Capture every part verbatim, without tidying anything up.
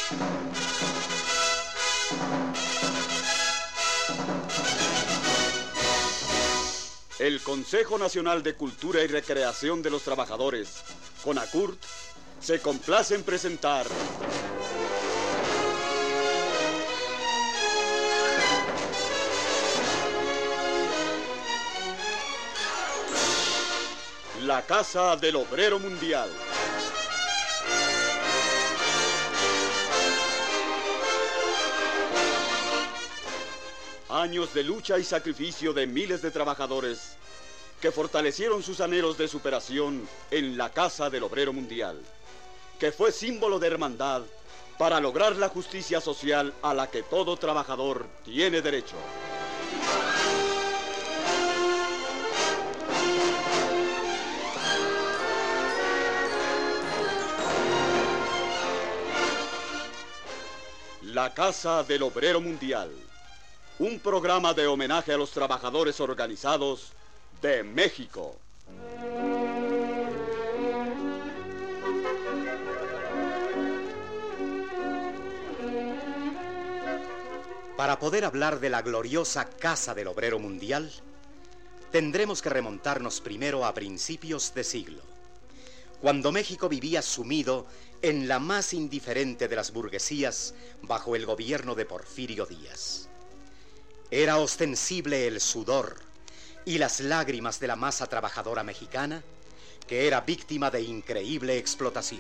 El Consejo Nacional de Cultura y Recreación de los Trabajadores, CONACURT, se complace en presentar La Casa del Obrero Mundial. Años de lucha y sacrificio de miles de trabajadores que fortalecieron sus anhelos de superación en la Casa del Obrero Mundial, que fue símbolo de hermandad para lograr la justicia social a la que todo trabajador tiene derecho. La Casa del Obrero Mundial, un programa de homenaje a los trabajadores organizados de México. Para poder hablar de la gloriosa Casa del Obrero Mundial, tendremos que remontarnos primero a principios de siglo, cuando México vivía sumido en la más indiferente de las burguesías bajo el gobierno de Porfirio Díaz. Era ostensible el sudor y las lágrimas de la masa trabajadora mexicana, que era víctima de increíble explotación.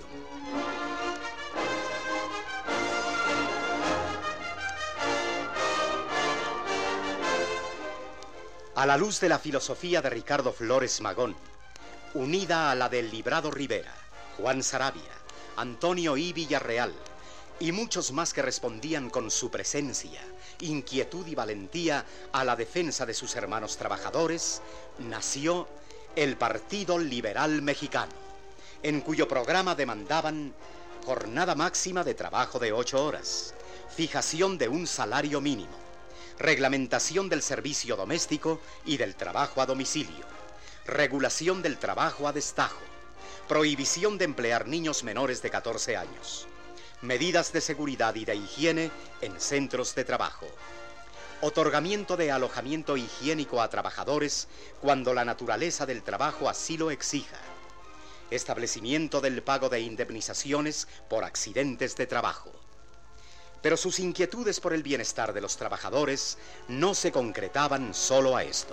A la luz de la filosofía de Ricardo Flores Magón, unida a la del Librado Rivera, Juan Saravia, Antonio I. Villarreal y muchos más que respondían con su presencia, inquietud y valentía a la defensa de sus hermanos trabajadores, nació el Partido Liberal Mexicano, en cuyo programa demandaban jornada máxima de trabajo de ocho horas, fijación de un salario mínimo, reglamentación del servicio doméstico y del trabajo a domicilio, regulación del trabajo a destajo, prohibición de emplear niños menores de catorce años, medidas de seguridad y de higiene en centros de trabajo, otorgamiento de alojamiento higiénico a trabajadores cuando la naturaleza del trabajo así lo exija, establecimiento del pago de indemnizaciones por accidentes de trabajo. Pero sus inquietudes por el bienestar de los trabajadores no se concretaban solo a esto.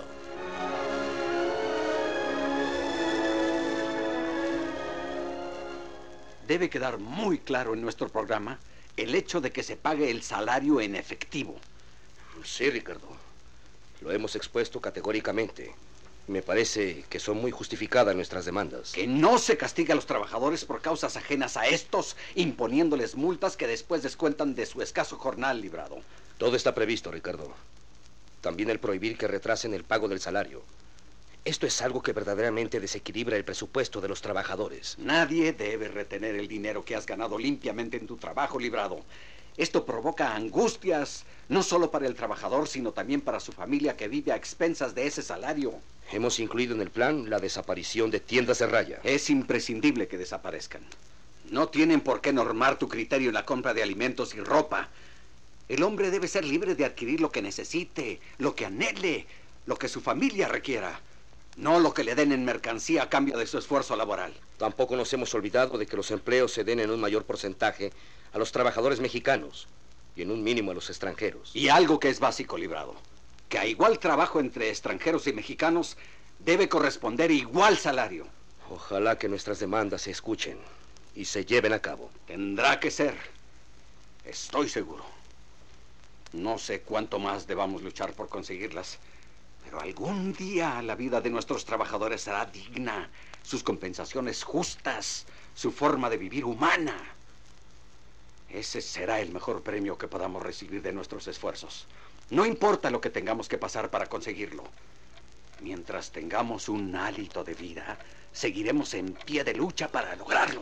Debe quedar muy claro en nuestro programa el hecho de que se pague el salario en efectivo. Sí, Ricardo. Lo hemos expuesto categóricamente. Me parece que son muy justificadas nuestras demandas. Que no se castigue a los trabajadores por causas ajenas a estos, imponiéndoles multas que después descuentan de su escaso jornal librado. Todo está previsto, Ricardo. También el prohibir que retrasen el pago del salario. Esto es algo que verdaderamente desequilibra el presupuesto de los trabajadores. Nadie debe retener el dinero que has ganado limpiamente en tu trabajo librado. Esto provoca angustias, no solo para el trabajador, sino también para su familia que vive a expensas de ese salario. Hemos incluido en el plan la desaparición de tiendas de raya. Es imprescindible que desaparezcan. No tienen por qué normar tu criterio en la compra de alimentos y ropa. El hombre debe ser libre de adquirir lo que necesite, lo que anhele, lo que su familia requiera. No lo que le den en mercancía a cambio de su esfuerzo laboral. Tampoco nos hemos olvidado de que los empleos se den en un mayor porcentaje a los trabajadores mexicanos y en un mínimo a los extranjeros. Y algo que es básico, librado, que a igual trabajo entre extranjeros y mexicanos debe corresponder igual salario. Ojalá que nuestras demandas se escuchen y se lleven a cabo. Tendrá que ser. Estoy seguro. No sé cuánto más debamos luchar por conseguirlas, pero algún día la vida de nuestros trabajadores será digna, sus compensaciones justas, su forma de vivir humana. Ese será el mejor premio que podamos recibir de nuestros esfuerzos. No importa lo que tengamos que pasar para conseguirlo. Mientras tengamos un hálito de vida, seguiremos en pie de lucha para lograrlo.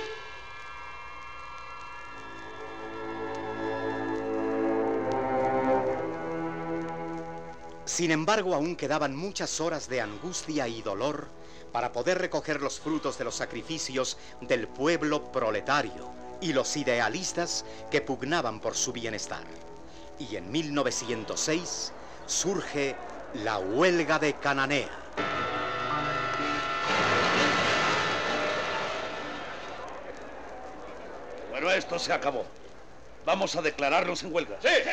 Sin embargo, aún quedaban muchas horas de angustia y dolor para poder recoger los frutos de los sacrificios del pueblo proletario y los idealistas que pugnaban por su bienestar. Y en mil novecientos seis surge la huelga de Cananea. Bueno, esto se acabó. Vamos a declararnos en huelga. ¡Sí! ¡Sí!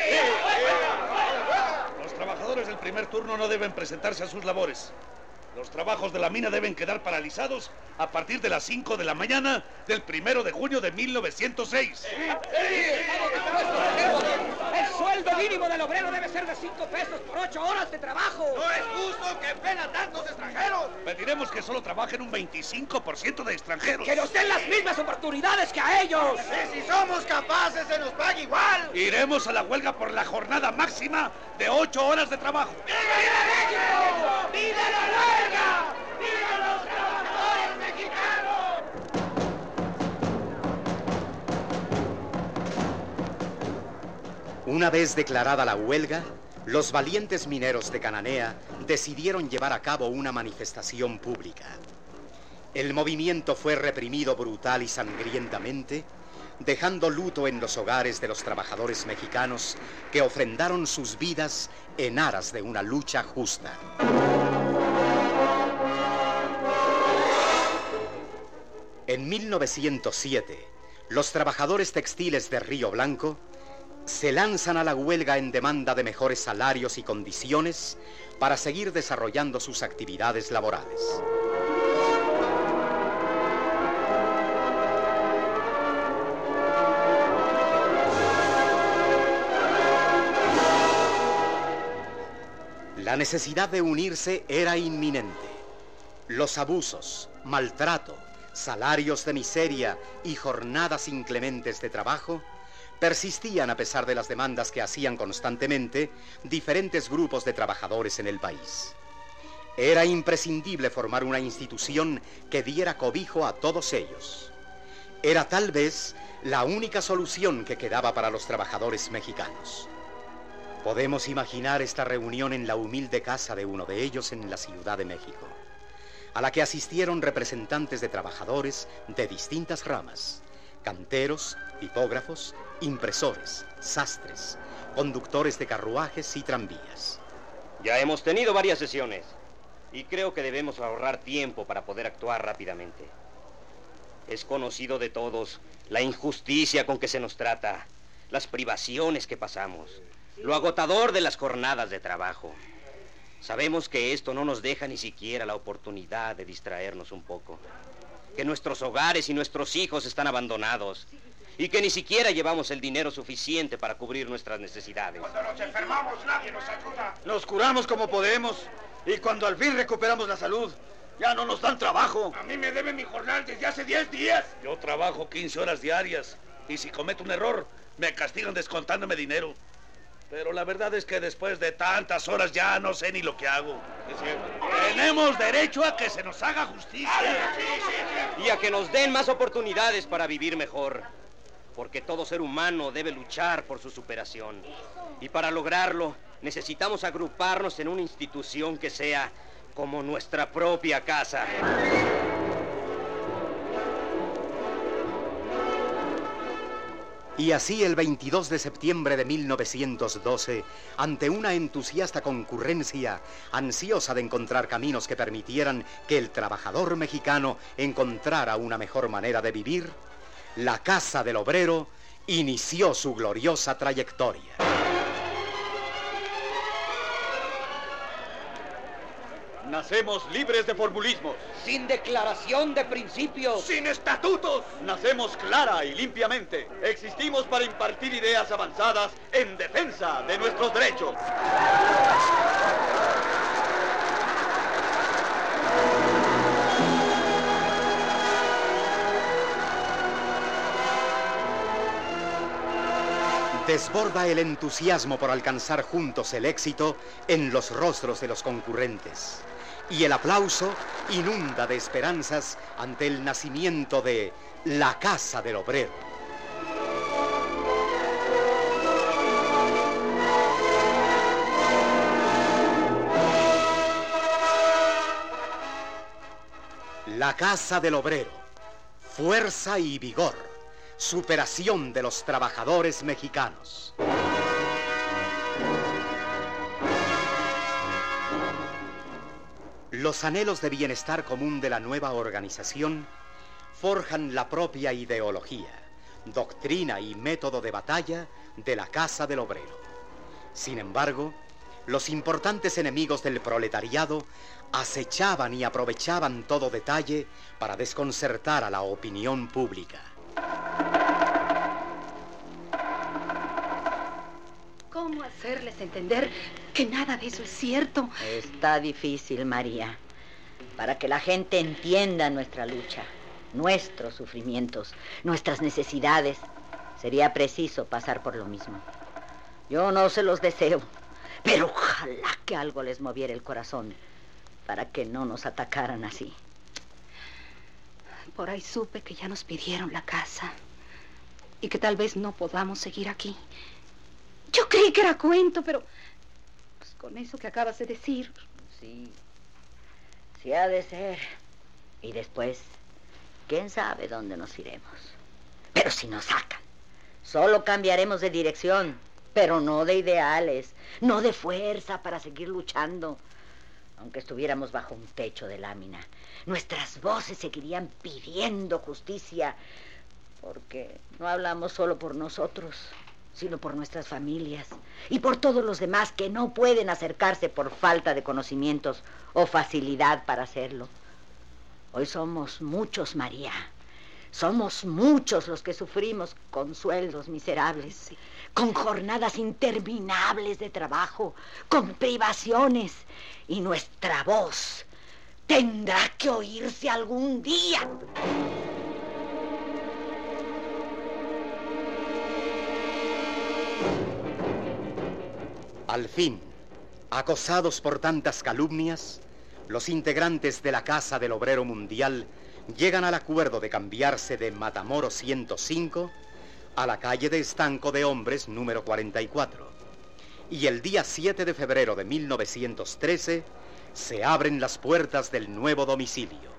Los trabajadores del primer turno no deben presentarse a sus labores. Los trabajos de la mina deben quedar paralizados a partir de las cinco de la mañana del primero de junio de mil novecientos seis. ¡Sí! El sueldo mínimo del obrero debe ser de cinco pesos por ocho horas de trabajo. ¡No es justo que pena tantos extranjeros! Pediremos que solo trabajen un veinticinco por ciento de extranjeros. ¡Que nos den las mismas oportunidades que a ellos! ¡Y si somos capaces, se nos paga igual! Iremos a la huelga por la jornada máxima de ocho horas de trabajo. ¡Viva México! ¡Viva la huelga! ¡Viva los trabajadores mexicanos! Una vez declarada la huelga, los valientes mineros de Cananea decidieron llevar a cabo una manifestación pública. El movimiento fue reprimido brutal y sangrientamente, dejando luto en los hogares de los trabajadores mexicanos que ofrendaron sus vidas en aras de una lucha justa. En mil novecientos siete, los trabajadores textiles de Río Blanco se lanzan a la huelga en demanda de mejores salarios y condiciones para seguir desarrollando sus actividades laborales. La necesidad de unirse era inminente. Los abusos, maltrato, salarios de miseria y jornadas inclementes de trabajo persistían a pesar de las demandas que hacían constantemente diferentes grupos de trabajadores en el país. Era imprescindible formar una institución que diera cobijo a todos ellos. Era tal vez la única solución que quedaba para los trabajadores mexicanos. Podemos imaginar esta reunión en la humilde casa de uno de ellos en la Ciudad de México, a la que asistieron representantes de trabajadores de distintas ramas: canteros, tipógrafos, impresores, sastres, conductores de carruajes y tranvías. Ya hemos tenido varias sesiones y creo que debemos ahorrar tiempo para poder actuar rápidamente. Es conocido de todos la injusticia con que se nos trata, las privaciones que pasamos, lo agotador de las jornadas de trabajo. Sabemos que esto no nos deja ni siquiera la oportunidad de distraernos un poco, que nuestros hogares y nuestros hijos están abandonados y que ni siquiera llevamos el dinero suficiente para cubrir nuestras necesidades. Cuando nos enfermamos, nadie nos ayuda. Nos curamos como podemos y cuando al fin recuperamos la salud, ya no nos dan trabajo. A mí me deben mi jornal desde hace diez días. Yo trabajo quince horas diarias y si cometo un error, me castigan descontándome dinero. Pero la verdad es que después de tantas horas ya no sé ni lo que hago. Tenemos derecho a que se nos haga justicia. Y a que nos den más oportunidades para vivir mejor. Porque todo ser humano debe luchar por su superación. Y para lograrlo, necesitamos agruparnos en una institución que sea como nuestra propia casa. Y así el veintidós de septiembre de mil novecientos doce, ante una entusiasta concurrencia, ansiosa de encontrar caminos que permitieran que el trabajador mexicano encontrara una mejor manera de vivir, la Casa del Obrero inició su gloriosa trayectoria. Nacemos libres de formulismos. Sin declaración de principios. ¡Sin estatutos! Nacemos clara y limpiamente. Existimos para impartir ideas avanzadas en defensa de nuestros derechos. Desborda el entusiasmo por alcanzar juntos el éxito en los rostros de los concurrentes. Y el aplauso inunda de esperanzas ante el nacimiento de la Casa del Obrero. La Casa del Obrero, fuerza y vigor, superación de los trabajadores mexicanos. Los anhelos de bienestar común de la nueva organización forjan la propia ideología, doctrina y método de batalla de la Casa del Obrero. Sin embargo, los importantes enemigos del proletariado acechaban y aprovechaban todo detalle para desconcertar a la opinión pública. ¿Cómo hacerles entender que nada de eso es cierto? Está difícil, María, para que la gente entienda nuestra lucha, nuestros sufrimientos, nuestras necesidades. Sería preciso pasar por lo mismo. Yo no se los deseo, pero ojalá que algo les moviera el corazón para que no nos atacaran así. Por ahí supe que ya nos pidieron la casa y que tal vez no podamos seguir aquí. Yo creí que era cuento, pero pues con eso que acabas de decir. Sí, sí ha de ser. Y después, quién sabe dónde nos iremos. Pero si nos sacan, solo cambiaremos de dirección, pero no de ideales, no de fuerza para seguir luchando. Aunque estuviéramos bajo un techo de lámina, nuestras voces seguirían pidiendo justicia, porque no hablamos solo por nosotros, sino por nuestras familias y por todos los demás que no pueden acercarse por falta de conocimientos o facilidad para hacerlo. Hoy somos muchos, María. Somos muchos los que sufrimos con sueldos miserables, sí, con jornadas interminables de trabajo, con privaciones, y nuestra voz tendrá que oírse algún día. Al fin, acosados por tantas calumnias, los integrantes de la Casa del Obrero Mundial llegan al acuerdo de cambiarse de Matamoros ciento cinco a la calle de Estanco de Hombres número cuarenta y cuatro. Y el día siete de febrero de mil novecientos trece se abren las puertas del nuevo domicilio.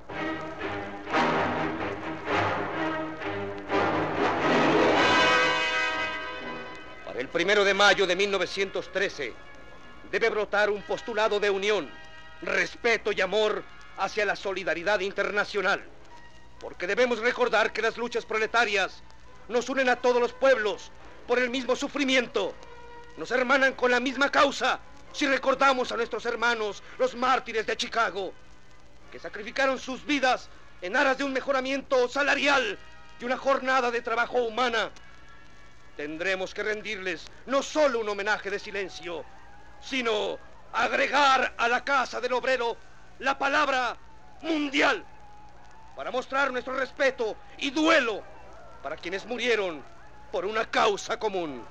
Para el primero de mayo de mil novecientos trece debe brotar un postulado de unión, respeto y amor hacia la solidaridad internacional. Porque debemos recordar que las luchas proletarias nos unen a todos los pueblos por el mismo sufrimiento. Nos hermanan con la misma causa si recordamos a nuestros hermanos, los mártires de Chicago, que sacrificaron sus vidas en aras de un mejoramiento salarial y una jornada de trabajo humana. Tendremos que rendirles no solo un homenaje de silencio, sino agregar a la Casa del Obrero la palabra mundial, para mostrar nuestro respeto y duelo para quienes murieron por una causa común.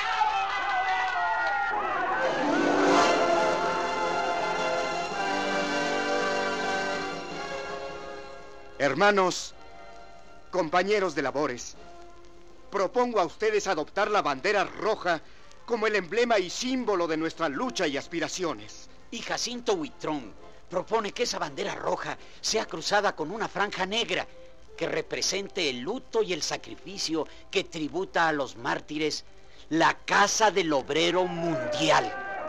Hermanos, compañeros de labores, propongo a ustedes adoptar la bandera roja como el emblema y símbolo de nuestra lucha y aspiraciones. Y Jacinto Huitrón propone que esa bandera roja sea cruzada con una franja negra que represente el luto y el sacrificio que tributa a los mártires la Casa del Obrero Mundial.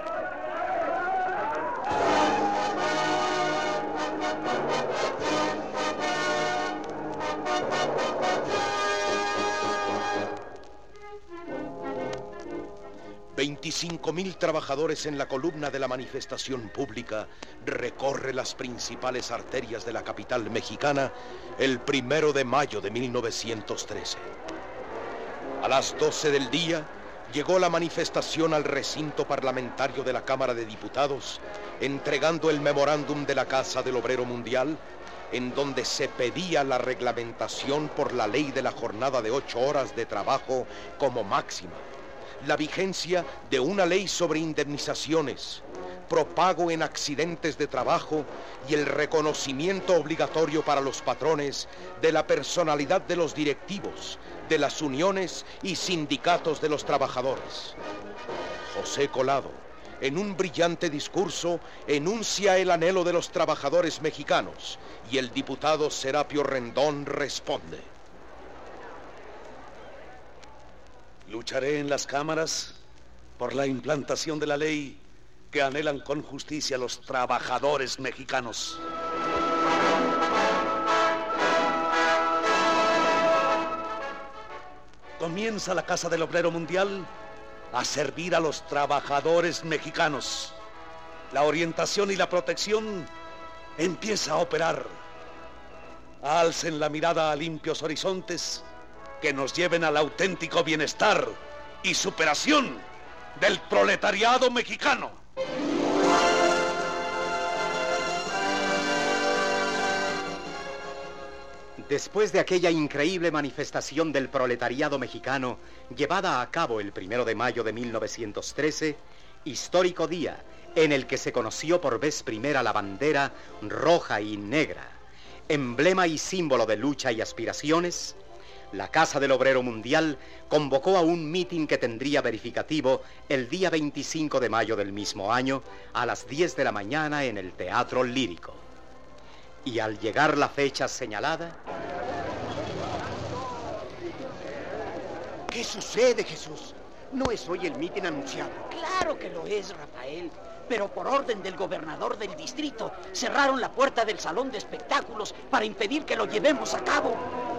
veinticinco mil trabajadores en la columna de la manifestación pública recorre las principales arterias de la capital mexicana el primero de mayo de mil novecientos trece. A las doce del día llegó la manifestación al recinto parlamentario de la Cámara de Diputados, entregando el memorándum de la Casa del Obrero Mundial, en donde se pedía la reglamentación por la ley de la jornada de ocho horas de trabajo como máxima, la vigencia de una ley sobre indemnizaciones, propago en accidentes de trabajo y el reconocimiento obligatorio para los patrones de la personalidad de los directivos, de las uniones y sindicatos de los trabajadores. José Colado, en un brillante discurso, enuncia el anhelo de los trabajadores mexicanos y el diputado Serapio Rendón responde: Lucharé en las cámaras por la implantación de la ley que anhelan con justicia los trabajadores mexicanos. Comienza la Casa del Obrero Mundial a servir a los trabajadores mexicanos. La orientación y la protección empieza a operar. Alcen la mirada a limpios horizontes que nos lleven al auténtico bienestar y superación del proletariado mexicano. Después de aquella increíble manifestación del proletariado mexicano llevada a cabo el primero de mayo de mil novecientos trece, histórico día en el que se conoció por vez primera la bandera roja y negra, emblema y símbolo de lucha y aspiraciones, la Casa del Obrero Mundial convocó a un mitin que tendría verificativo el día veinticinco de mayo del mismo año a las diez de la mañana en el Teatro Lírico. Y al llegar la fecha señalada... ¿Qué sucede, Jesús? ¿No es hoy el mitin anunciado? Claro que lo es, Rafael. Pero por orden del gobernador del distrito, cerraron la puerta del salón de espectáculos para impedir que lo llevemos a cabo.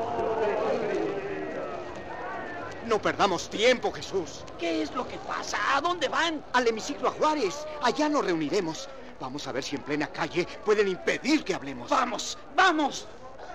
No perdamos tiempo, Jesús. ¿Qué es lo que pasa? ¿A dónde van? Al hemiciclo a Juárez. Allá nos reuniremos. Vamos a ver si en plena calle pueden impedir que hablemos. ¡Vamos! ¡Vamos!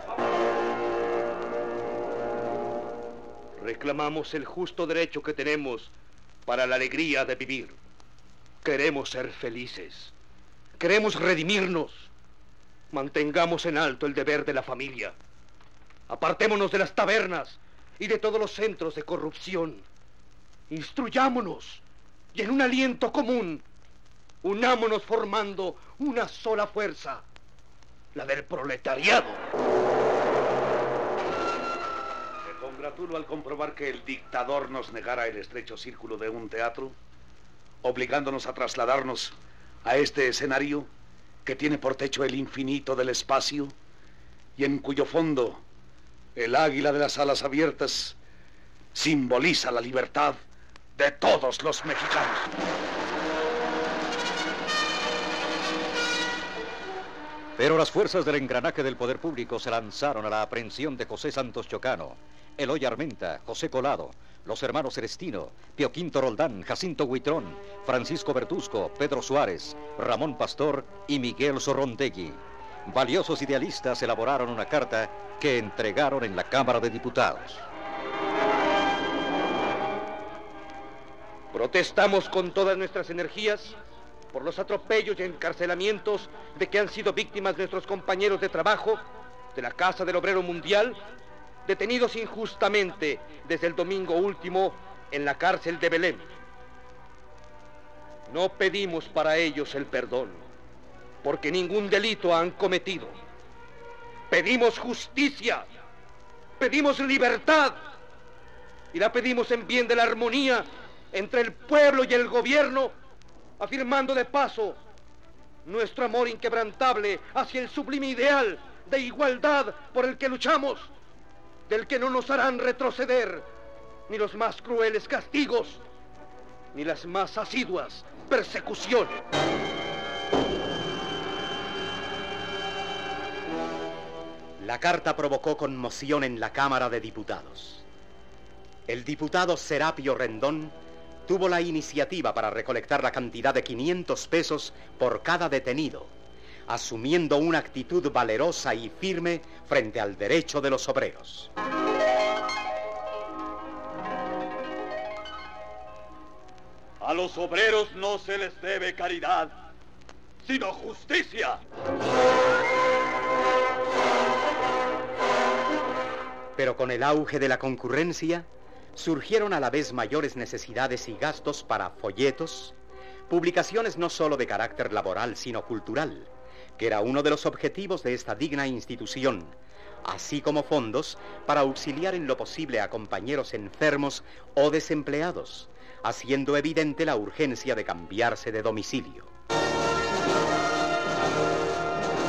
Reclamamos el justo derecho que tenemos para la alegría de vivir. Queremos ser felices. Queremos redimirnos. Mantengamos en alto el deber de la familia. Apartémonos de las tabernas y de todos los centros de corrupción. Instruyámonos y en un aliento común unámonos formando una sola fuerza, la del proletariado. Me congratulo al comprobar que el dictador nos negara el estrecho círculo de un teatro, obligándonos a trasladarnos a este escenario que tiene por techo el infinito del espacio y en cuyo fondo el águila de las alas abiertas simboliza la libertad de todos los mexicanos. Pero las fuerzas del engranaje del poder público se lanzaron a la aprehensión de José Santos Chocano, Eloy Armenta, José Colado, los hermanos Celestino, Pío Quinto Roldán, Jacinto Huitrón, Francisco Bertusco, Pedro Suárez, Ramón Pastor y Miguel Zorrontegui. Valiosos idealistas elaboraron una carta que entregaron en la Cámara de Diputados. Protestamos con todas nuestras energías por los atropellos y encarcelamientos de que han sido víctimas nuestros compañeros de trabajo de la Casa del Obrero Mundial, detenidos injustamente desde el domingo último en la cárcel de Belén. No pedimos para ellos el perdón, porque ningún delito han cometido. Pedimos justicia, pedimos libertad, y la pedimos en bien de la armonía entre el pueblo y el gobierno, afirmando de paso nuestro amor inquebrantable hacia el sublime ideal de igualdad por el que luchamos, del que no nos harán retroceder ni los más crueles castigos, ni las más asiduas persecuciones. La carta provocó conmoción en la Cámara de Diputados. El diputado Serapio Rendón tuvo la iniciativa para recolectar la cantidad de quinientos pesos por cada detenido, asumiendo una actitud valerosa y firme frente al derecho de los obreros. A los obreros no se les debe caridad, sino justicia. Pero con el auge de la concurrencia, surgieron a la vez mayores necesidades y gastos para folletos, publicaciones no solo de carácter laboral, sino cultural, que era uno de los objetivos de esta digna institución, así como fondos para auxiliar en lo posible a compañeros enfermos o desempleados, haciendo evidente la urgencia de cambiarse de domicilio.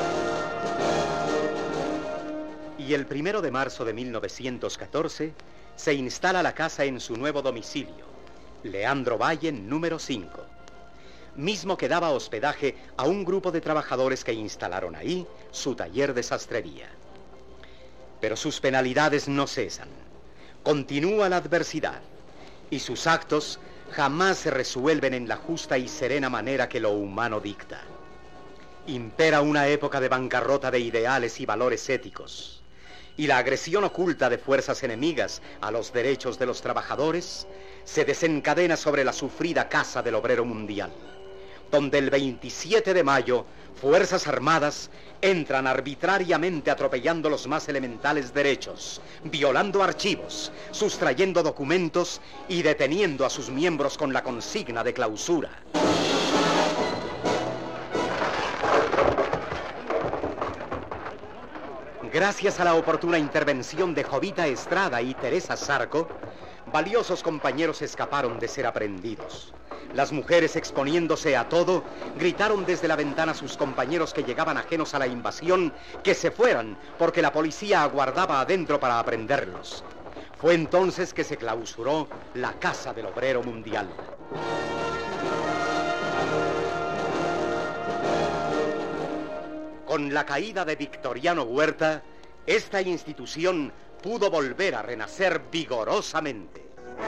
Y el primero de marzo de mil novecientos catorce, se instala la casa en su nuevo domicilio, Leandro Valle, número cinco, mismo que daba hospedaje a un grupo de trabajadores que instalaron ahí su taller de sastrería. Pero sus penalidades no cesan. Continúa la adversidad y sus actos jamás se resuelven en la justa y serena manera que lo humano dicta. Impera una época de bancarrota de ideales y valores éticos, y la agresión oculta de fuerzas enemigas a los derechos de los trabajadores se desencadena sobre la sufrida Casa del Obrero Mundial, donde el veintisiete de mayo fuerzas armadas entran arbitrariamente atropellando los más elementales derechos, violando archivos, sustrayendo documentos y deteniendo a sus miembros con la consigna de clausura. Gracias a la oportuna intervención de Jovita Estrada y Teresa Zarco, valiosos compañeros escaparon de ser aprehendidos. Las mujeres, exponiéndose a todo, gritaron desde la ventana a sus compañeros que llegaban ajenos a la invasión que se fueran, porque la policía aguardaba adentro para aprenderlos. Fue entonces que se clausuró la Casa del Obrero Mundial. Con la caída de Victoriano Huerta, esta institución pudo volver a renacer vigorosamente.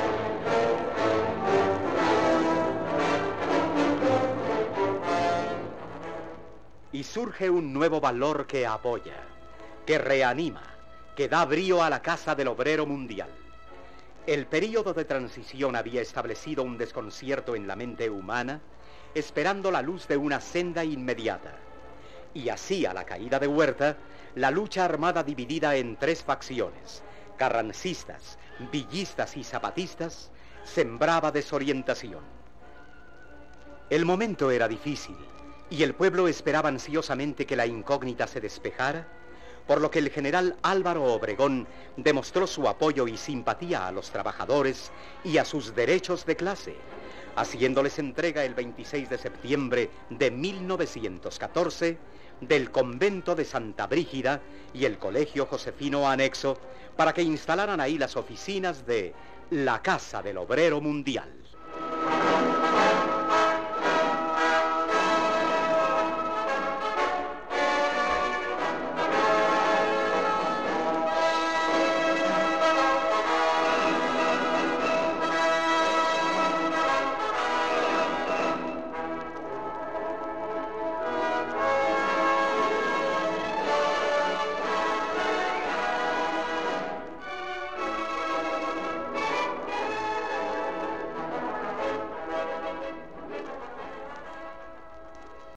Y surge un nuevo valor que apoya, que reanima, que da brío a la Casa del Obrero Mundial. El período de transición había establecido un desconcierto en la mente humana, esperando la luz de una senda inmediata. Y así, a la caída de Huerta, la lucha armada dividida en tres facciones, carrancistas, villistas y zapatistas, sembraba desorientación. El momento era difícil, y el pueblo esperaba ansiosamente que la incógnita se despejara, por lo que el general Álvaro Obregón demostró su apoyo y simpatía a los trabajadores y a sus derechos de clase, haciéndoles entrega el veintiséis de septiembre de mil novecientos catorce del convento de Santa Brígida y el colegio josefino anexo para que instalaran ahí las oficinas de la Casa del Obrero Mundial.